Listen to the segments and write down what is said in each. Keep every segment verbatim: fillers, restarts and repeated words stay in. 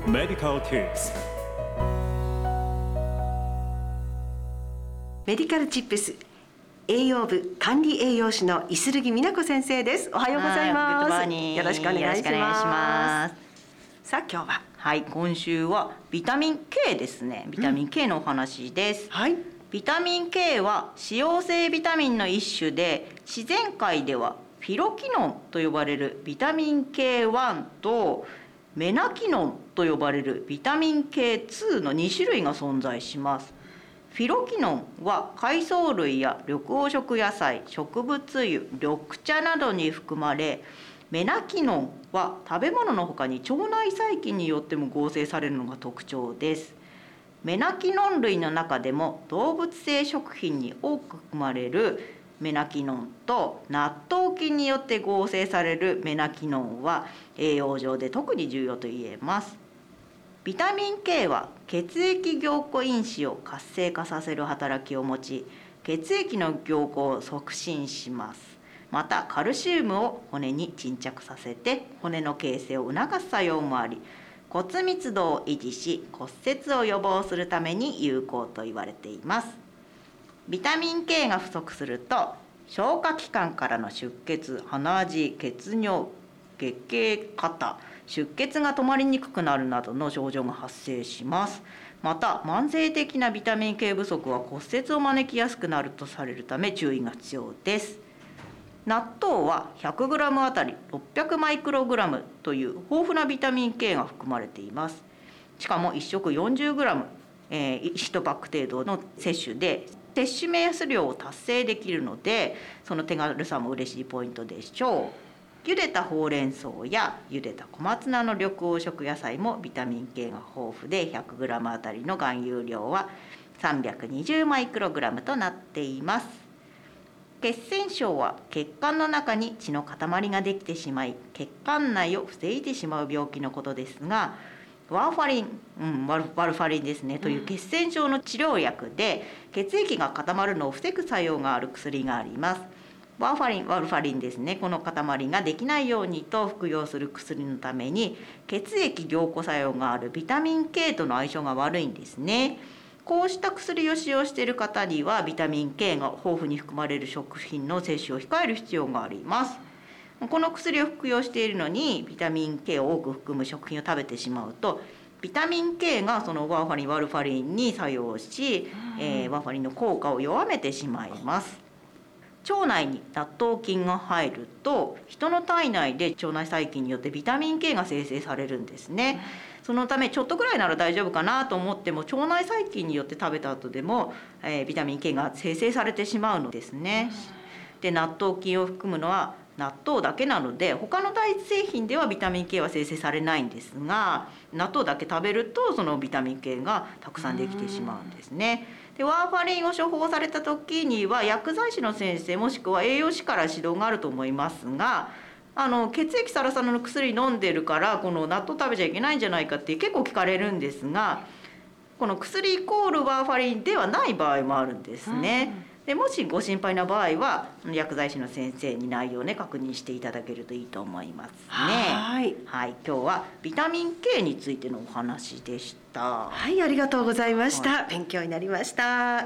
Medical Tips。 メディカルチップス栄養部管理栄養士の五十木美奈子先生です。おはようございます。よろしくお願いします。さあ今日ははい、今週はビタミン K ですね。ビタミン K のお話です、 うん、はい。 ビタミン K は脂溶性ビタミンの一種で、自然界ではフィロキノンと呼ばれるビタミン ケーワン とメナキノンと呼ばれるビタミン ケーツー のに種類が存在します。フィロキノンは海藻類や緑黄色野菜、植物油、緑茶などに含まれ、メナキノンは食べ物の他に腸内細菌によっても合成されるのが特徴です。メナキノン類の中でも動物性食品に多く含まれるメナキノンと納豆菌によって合成されるメナキノンは栄養上で特に重要と言えます。ビタミン K は血液凝固因子を活性化させる働きを持ち、血液の凝固を促進します。またカルシウムを骨に沈着させて骨の形成を促す作用もあり、骨密度を維持し骨折を予防するために有効と言われています。ビタミン K が不足すると消化器官からの出血、鼻血、血尿、月経過多、出血が止まりにくくなるなどの症状が発生します。また慢性的なビタミン K 不足は骨折を招きやすくなるとされるため注意が必要です。納豆は ひゃくグラム あたりろっぴゃくマイクログラムという豊富なビタミン K が含まれています。しかもいっ食 よんじゅうグラム、えー、いちパック程度の摂取で摂取目安量を達成できるので、その手軽さも嬉しいポイントでしょう。茹でたほうれん草や茹でた小松菜の緑黄色野菜もビタミン K が豊富で ひゃくグラム あたりの含有量はさんびゃくにじゅうマイクログラムとなっています。血栓症は血管の中に血の塊ができてしまい、血管内を防いでしまう病気のことですが、ワーファリン、うん、ワル、ワルファリンですねという血栓症の治療薬で血液が固まるのを防ぐ作用がある薬があります。ワーファリン、ワルファリンですね、この塊ができないようにと服用する薬のために血液凝固作用があるビタミン K との相性が悪いんですね。こうした薬を使用している方にはビタミン K が豊富に含まれる食品の摂取を控える必要があります。この薬を服用しているのにビタミン K を多く含む食品を食べてしまうと、ビタミン K がそのワーファリン、ワルファリンに作用し、えー、ワーファリンの効果を弱めてしまいます。腸内に納豆菌が入ると人の体内で腸内細菌によってビタミン K が生成されるんですね。そのためちょっとぐらいなら大丈夫かなと思っても、腸内細菌によって食べた後でも、えー、ビタミン K が生成されてしまうのですね。で、納豆菌を含むのは納豆だけなので他の大豆製品ではビタミン K は生成されないんですが、納豆だけ食べるとそのビタミン K がたくさんできてしまうんですね。で、ワーファリンを処方された時には薬剤師の先生もしくは栄養士から指導があると思いますが、あの血液サラサラの薬飲んでるからこの納豆食べちゃいけないんじゃないかって結構聞かれるんですが、この薬イコールワーファリンではない場合もあるんですね。で、もしご心配な場合は薬剤師の先生に内容をね確認していただけるといいと思いますね。 はい、 はい、今日はビタミン K についてのお話でした。 はい、ありがとうございました、 はい、 勉強になりました。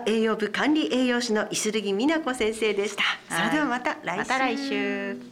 栄養部管理栄養士の五十木美奈子先生でした。それではまた来週、 また来週。